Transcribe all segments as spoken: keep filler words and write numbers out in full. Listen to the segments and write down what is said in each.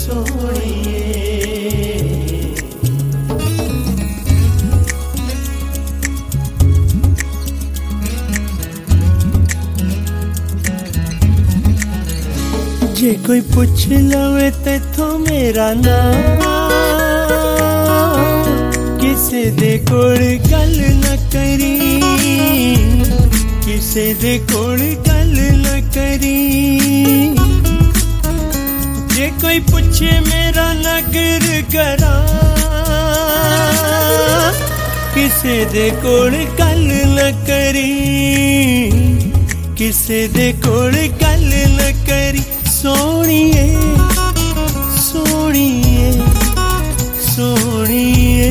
सोहणीए। जे कोई पुछ लवे तेथों मेरा नाम, किसे दे कोल गल न करी, किसे दे कोल गल न करी। जे कोई पूछे मेरा नगर करा, किसे दे कोल गल न करी, किसे दे कोल गल न करी। सोहणीए सोहणीए सोहणीए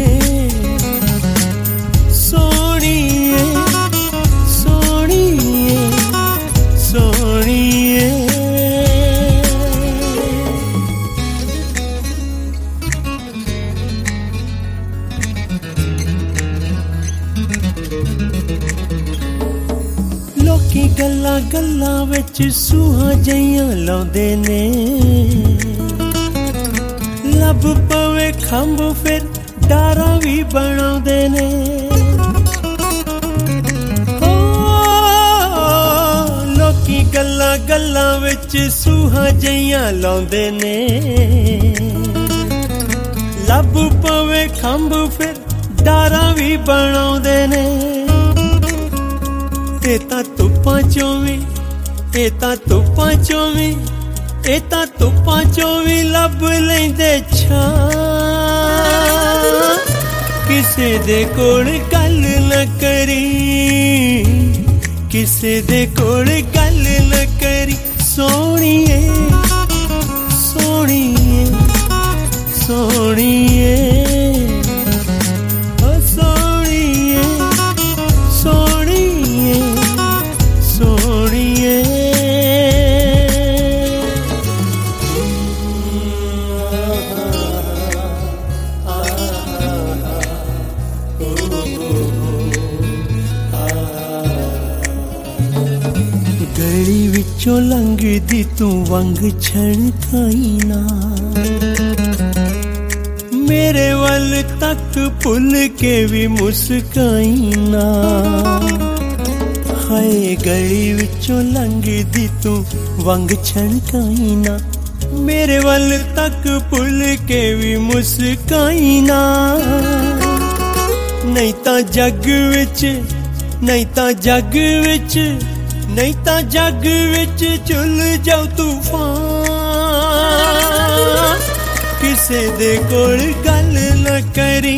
सोहणीए सोहणीए सोहणीए। लोकी गल्लां गल्लां विच सूहां जइयां लाउंदे ने, लब पवे खंभ फिर डारा भी बनाउंदे ने। ओ लोकी गल्लां गल्लां विच सूहां जइयां लाउंदे ने, लब पवे खंभ फिर डारा भी बनाउंदे ने। ए तां धुप्पां चों वी, ए तां धुप्पां चों वी, ए तां धुप्पां चों वी लभ लैंदे छां। किसे दे कोल गल न करी, किसे दे कोल गल न करी। सोहणीए सोहणीए सोहणीए गली विचों लंघदी तू वंग छणकाई ना, मेरे वल तक भुल के भी मुस्काई ना। हाय गली विचों लंघदी तू वंग छणकाई ना, मेरे वल तक भुल के भी मुस्काई ना। नहीं तां जग विच, नहीं तां जग विच, नहीं तां जग विच झुल जाऊ तूफान। किसे दे कोल गल न करी,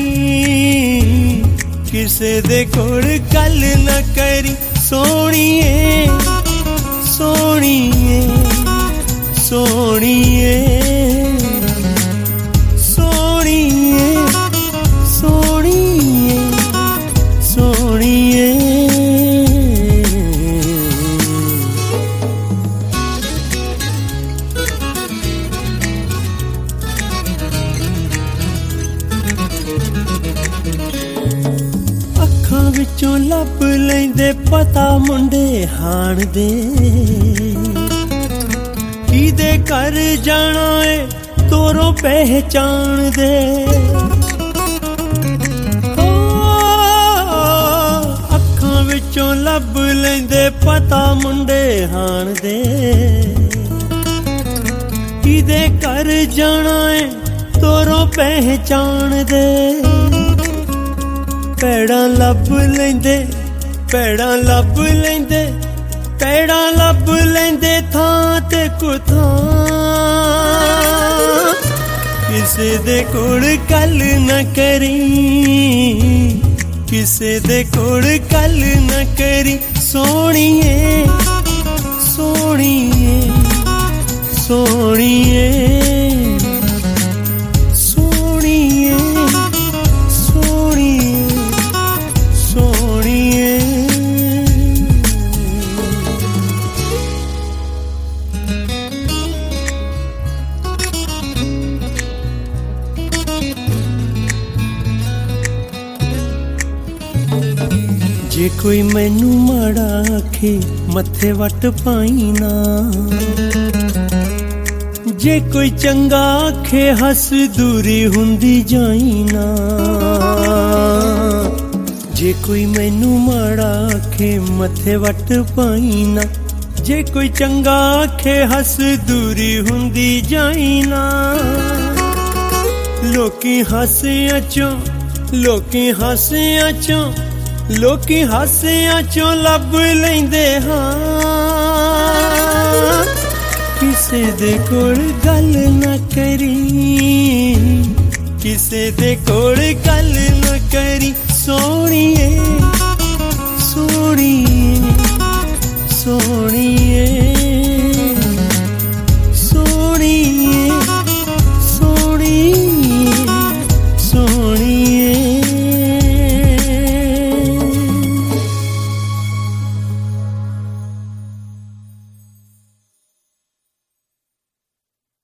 किसे दे कोल गल न करी। सोहणीए सोहणीए सोहणीए सोहणीए सोहणीए सोहणीए। अखां विचों लभ लैंदे पता मुंडे हाण दे, किदे घर जाना है तोरों पहचान दे। ओ अखां विचों लभ लैंदे पता मुंडे हाण दे, किदे घर जाना है तोरों पहचान दे। पैड़ा लभ लैंदे, पैड़ा लभ लैंदे, पैड़ा लभ लैंदे थां ते कुथां। किसे दे कोल गल न करी, किसे दे कोल गल न करी। सोहणीए सोहणीए सोहणीए सोहणीए सोहणीए सोहणीए। जे कोई मैनू माड़ा आखे मथे वट पाई ना, जे कोई चंगा आखे हस दूरी हुंदी जाई ना, जे कोई मैनू माड़ा आखे मथे वट पाई ना, जे कोई चंगा आखे हस दूरी हुंदी जाई ना। लोकी हासियां चों लोकी हासियां चों लोकी हासियां चों लब लैंदे हां, किसे दे कोल गल ना करी, किसे दे कोल गल ना करी सोहणीए।